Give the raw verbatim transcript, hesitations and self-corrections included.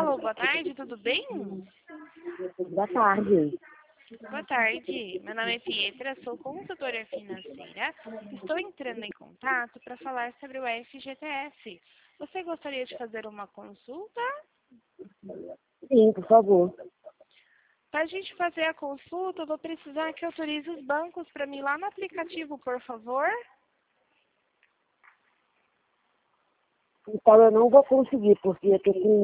Alô, boa tarde, tudo bem? Boa tarde. Boa tarde, meu nome é Pietra, sou consultora financeira. Estou entrando em contato para falar sobre o F G T S. Você gostaria de fazer uma consulta? Sim, por favor. Para a gente fazer a consulta, eu vou precisar que autorize os bancos para mim lá no aplicativo, por favor. Então eu não vou conseguir, porque eu tô com